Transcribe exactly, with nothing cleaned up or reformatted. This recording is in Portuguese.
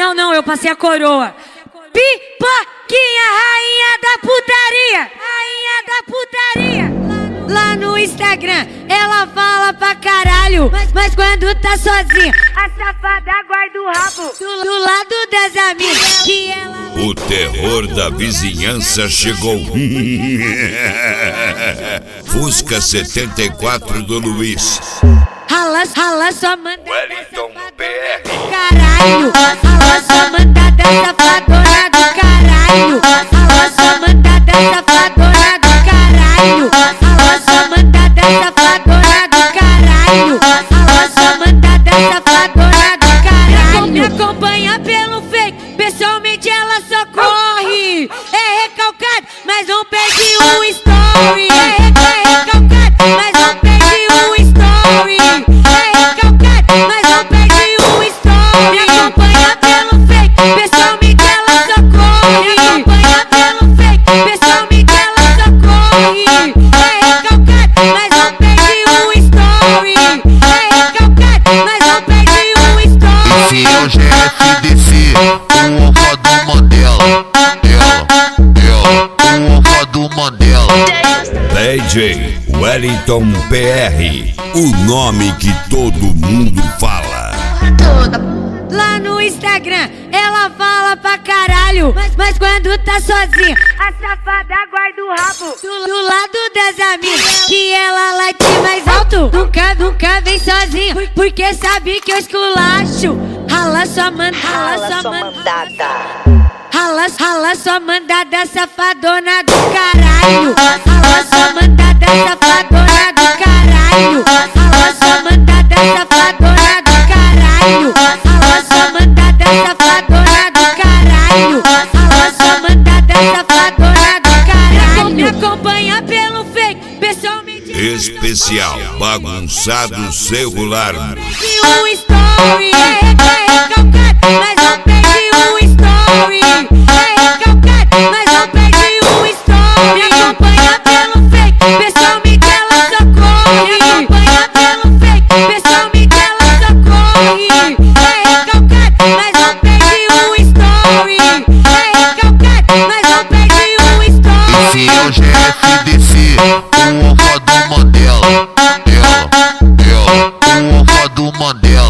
Não, não, eu passei a coroa. Pipoquinha, rainha da putaria, rainha da putaria. Lá no Instagram, ela fala pra caralho, mas, mas quando tá sozinha, a safada guarda o rabo do, do lado das amigas que ela... O terror da vizinhança chegou. Fusca setenta e quatro do Luiz. Rala, rala, só manda Wellington P R. Caralho, rala, só manda da safadona do caralho. Rala, só manda da safadona do caralho. Rala, só manda da safadona do caralho. Rala, só manda da safadona do caralho. Me acompanha pelo fake, pessoalmente ela só corre. É recalcado, mas não perde um story. É recalcado, mas não perde um story. É recalcado, mas não perde um story. Me acompanha pelo fake, pessoalmente ela só corre. Me acompanha pelo fake, pessoalmente ela só corre. É recalcado, mas não perde um story. É recalcado, mas não perde um story. Esse é o G F D C, o honra do Mandela. Ela, ela, o honra do Mandela. D J Wellington P R, o nome que todo mundo fala. Lá no Instagram, ela fala pra caralho, mas, mas quando tá sozinha, a safada guarda o rabo do, do lado das amigas que ela late mais alto. Nunca, nunca vem sozinha, porque sabe que eu esculacho. Rala sua manda, rala sua mandada. Rala, rala sua mandada, safadona do caralho. Rala sua mandada, safadona do caralho. Rala sua mandada, safadona do caralho. Rala sua mandada, safadona do caralho. Rala sua mandada, safadona do caralho. Me acompanha pelo fake, pessoalmente. Especial bagunçado celular. Um story, é recalcado, mas não perde um story. É recalcado, mas não perde um story. Me acompanha pelo fake, pessoalmente ela só corre. Me acompanha pelo fake, pessoalmente ela só corre. É recalcado, mas não perde um story. É recalcado, mas não perde um story. Esse é o G F D C, o honra do Mandela. Ela, ela, o honra do Mandela.